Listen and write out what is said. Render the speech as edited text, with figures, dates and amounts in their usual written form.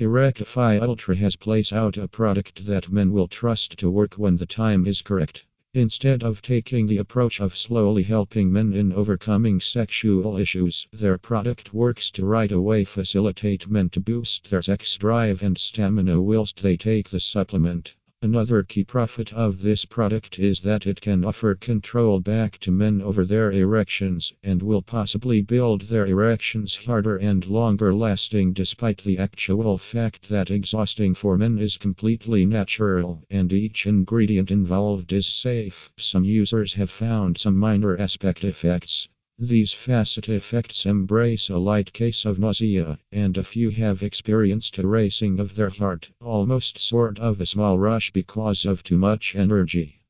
Erectify Ultra has placed out a product that men will trust to work when the time is correct. Instead of taking the approach of slowly helping men in overcoming sexual issues, their product works to right away facilitate men to boost their sex drive and stamina whilst they take the supplement. Another key profit of this product is that it can offer control back to men over their erections and will possibly build their erections harder and longer lasting, despite the actual fact that exhausting for men is completely natural and each ingredient involved is safe. Some users have found some minor aspect effects. These facet effects embrace a light case of nausea, and a few have experienced a racing of their heart, almost sort of a small rush because of too much energy.